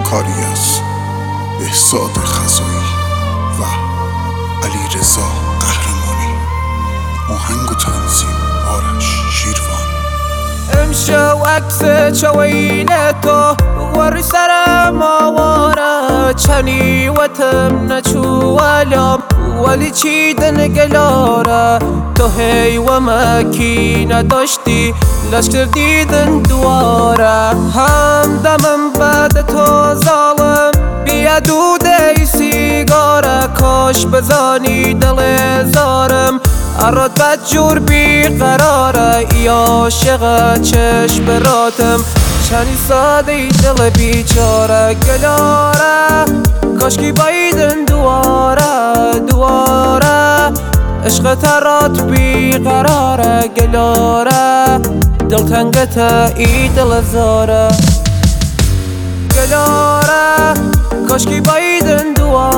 کاری از بهزاد خزایی و علیرضا قهرمانی. آهنگ و تنظیم آرش شیروان. امشو عکس چوینه تو وری سرم آواره، چنی وتم نچوالم ولی چیدن گلاره. تو هی و مکی نداشتی لشکر دیدن دواره. همدمم بعد تو ظالم بیا دوده سیگاره. کاش بزانی دل زارم اراد بدجور بیقراره. یا عاشق چشم براتم چنی ساده دل بیچاره. گلاره کاشکی بایدن دواره عشق ترات بیقراره. گلاره دل تنگته ای دل زاره. گلاره کاشکی بایدن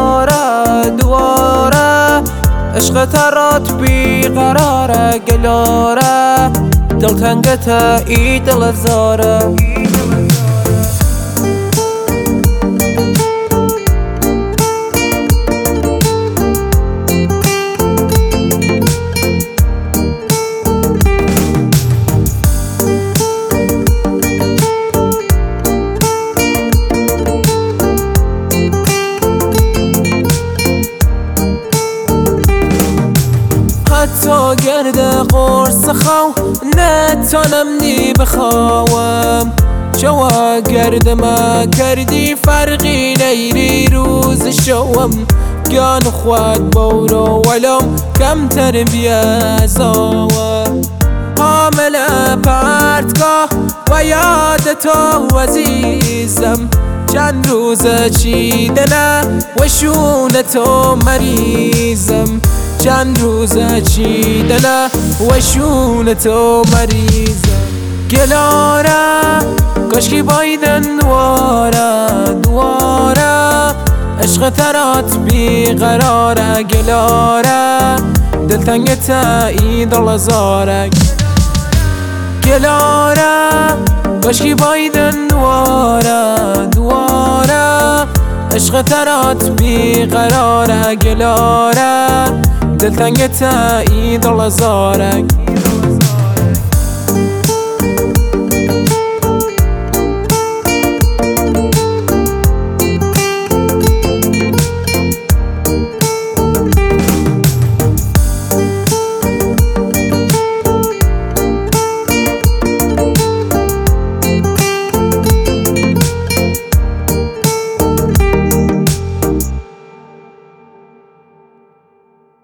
دواره عشق ترات بیقراره. گلاره دل تنگته ای دل زاره. حتی گرد قرص خو نتانم نی بخواهم. شوا گرد ما کردی فرقی نیری روز شوم. گان خواد بورو ولم کم تربیزاوه. حامل پرتگاه و یاد تو عزیزم. چند روز چیدنه و شون تو مریضم. چند روز چیدنه و شون تو مریضم. گلاره کاشکی بایدن دواره عشق ترات بیقراره. گلاره دل تنگته ای دل زاره. گلاره کاشکی بایدن دواره عشق ترات بیقراره. گلاره دل تنگته ای دل زاره.